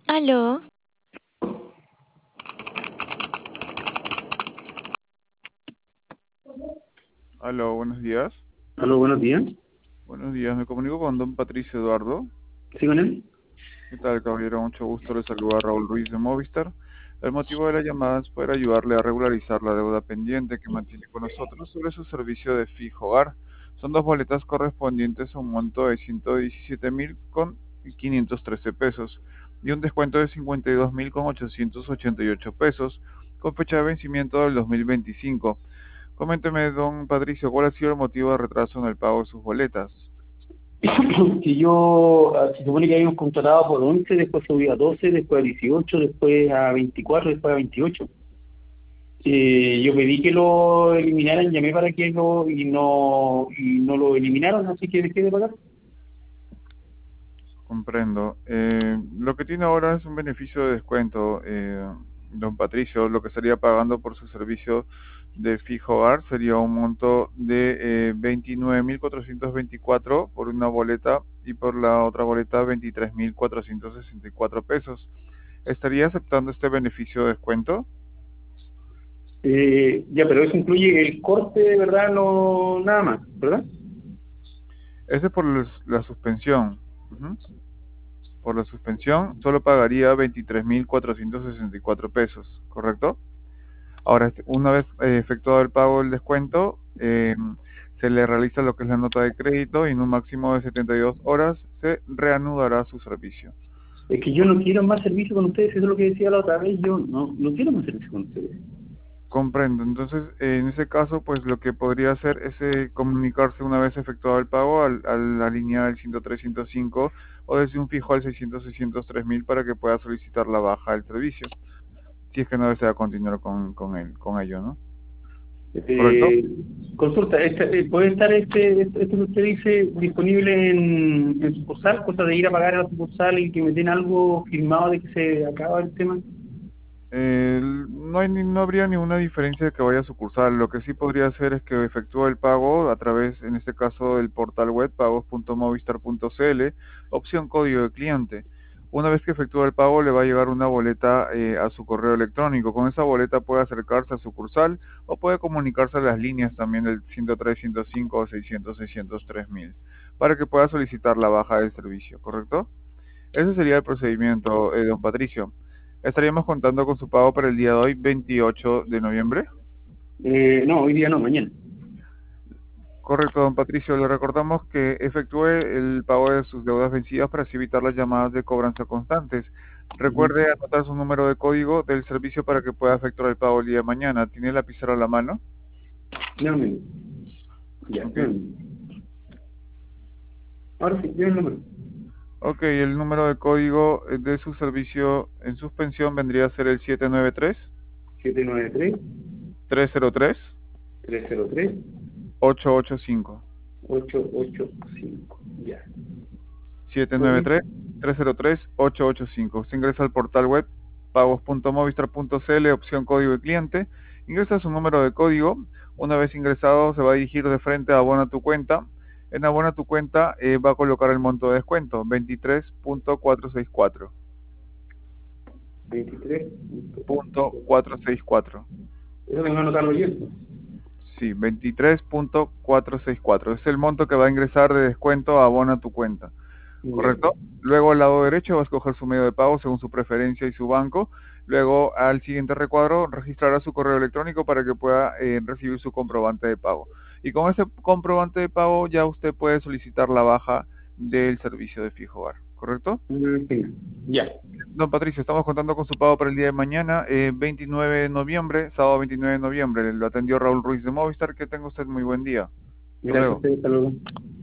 Aló, Aló, buenos días. Aló, buenos días. Buenos días, me comunico con don Patricio Eduardo. ¿Sí con él? ¿Qué tal, caballero? Mucho gusto, le saluda Raúl Ruiz de Movistar. El motivo de la llamada es poder ayudarle a regularizar la deuda pendiente que mantiene con nosotros sobre su servicio de fijo hogar. Son dos boletas correspondientes a un monto de 117.000 con 513 pesos y un descuento de 52.000 con 888 pesos con fecha de vencimiento del 2025. Coménteme, don Patricio, ¿cuál ha sido el motivo de retraso en el pago de sus boletas? Se supone que habíamos contratado por 11, después subió a 12, después a 18, después a 24, después a 28. Yo pedí que lo eliminaran, llamé para que y no lo eliminaron, así que dejé de pagar. Comprendo. Lo que tiene ahora es un beneficio de descuento, don Patricio. Lo que estaría pagando por su servicio de fijo hogar sería un monto de 29.424 por una boleta y por la otra boleta 23.464 pesos. ¿Estaría aceptando este beneficio de descuento? Ya, pero eso incluye el corte, de verdad, no nada más, ¿verdad? Ese es por la suspensión. Ujú. Por la suspensión solo pagaría 23.464 pesos, ¿correcto? Ahora, una vez efectuado el pago del descuento, se le realiza lo que es la nota de crédito y en un máximo de 72 horas se reanudará su servicio. Es que yo no quiero más servicio con ustedes, eso es lo que decía la otra vez, yo no quiero más servicio con ustedes. Comprendo. Entonces, en ese caso, pues lo que podría hacer es comunicarse una vez efectuado el pago a la línea del 103-105 o desde un fijo al 600-603.000 para que pueda solicitar la baja del servicio, si es que no desea continuar con ello, ¿no? ¿Correcto? Eh, Consulta, ¿puede estar esto que usted dice disponible en sucursal? Cosa de ir a pagar a la sucursal y que me den algo firmado de que se acaba el tema. No habría ninguna diferencia de que vaya a sucursal. Lo que sí podría hacer es que efectúe el pago a través, en este caso, del portal web pagos.movistar.cl, opción código de cliente. Una vez que efectúe el pago, le va a llegar una boleta a su correo electrónico. Con esa boleta puede acercarse a sucursal o puede comunicarse a las líneas también del 103, 105 o 600, 603.000 para que pueda solicitar la baja del servicio, ¿correcto? Ese sería el procedimiento, don Patricio. Estaríamos contando con su pago para el día de hoy, 28 de noviembre. No, hoy día no, mañana. Correcto, don Patricio. Le recordamos que efectúe el pago de sus deudas vencidas para así evitar las llamadas de cobranza constantes. Ujú. Recuerde anotar su número de código del servicio para que pueda efectuar el pago el día de mañana. ¿Tiene la pizarra a la mano? Dame un minuto. Ya, Ok. dame un minuto. Ahora sí, dime el número. Ok, el número de código de su servicio en suspensión vendría a ser el 793 793 303 885. 885. Ya. siete nueve Código. tres tres cero tres ocho ocho cinco. Usted ingresa al portal web pagos.movistar.cl, opción código de cliente, ingresa su número de código. Una vez ingresado se va a dirigir de frente a Abona tu cuenta. En Abona tu cuenta va a colocar el monto de descuento, 23.464. 23. Punto 464. Eso tengo que anotarlo yo. Sí, 23.464. Es el monto que va a ingresar de descuento a Abona tu cuenta. Ya. ¿Correcto? Luego al lado derecho va a escoger su medio de pago según su preferencia y su banco. Luego al siguiente recuadro registrará su correo electrónico para que pueda recibir su comprobante de pago. Y con ese comprobante de pago ya usted puede solicitar la baja del servicio de fijo hogar. ¿Correcto? Sí. Ya. Don Patricio, estamos contando con su pago para el día de mañana, 29 de noviembre, sábado 29 de noviembre. Lo atendió Raúl Ruiz de Movistar. Que tenga usted muy buen día. Hasta Gracias a luego. ustedes, hasta luego.